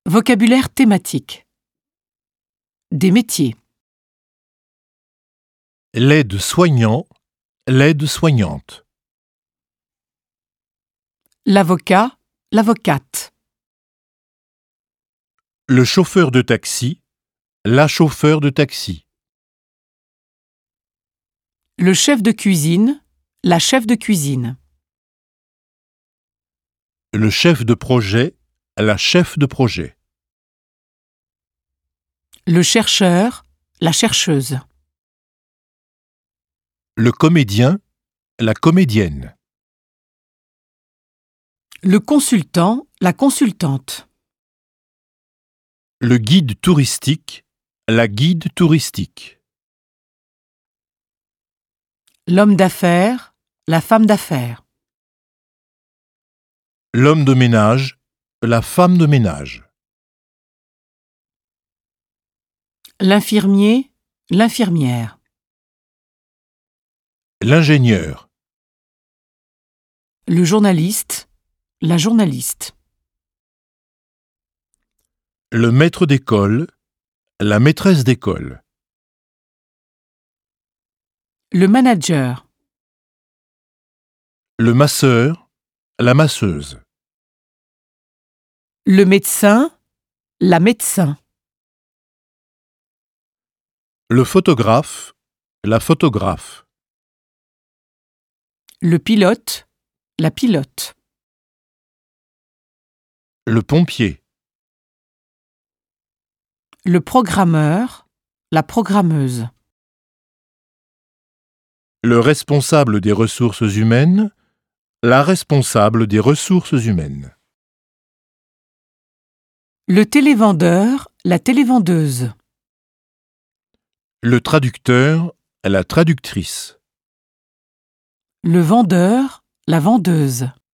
Vocabulaire thématique. Des métiers. L'aide-soignant, l'aide-soignante. L'avocat, l'avocate. Le chauffeur de taxi, la chauffeur de taxi. Le chef de cuisine, la chef de cuisine. Le chef de projet, la chef de projet. Le chercheur, la chercheuse. Le comédien, la comédienne. Le consultant, la consultante. Le guide touristique, la guide touristique. L'homme d'affaires, la femme d'affaires. L'homme de ménage, la femme de ménage. L'infirmier, l'infirmière. L'ingénieur. Le journaliste, la journaliste. Le maître d'école, la maîtresse d'école. Le manager. Le masseur, la masseuse. Le médecin, la médecin. Le photographe, la photographe. Le pilote, la pilote. Le pompier. Le programmeur, la programmeuse. Le responsable des ressources humaines, la responsable des ressources humaines. Le télévendeur, la télévendeuse. Le traducteur, la traductrice. Le vendeur, la vendeuse.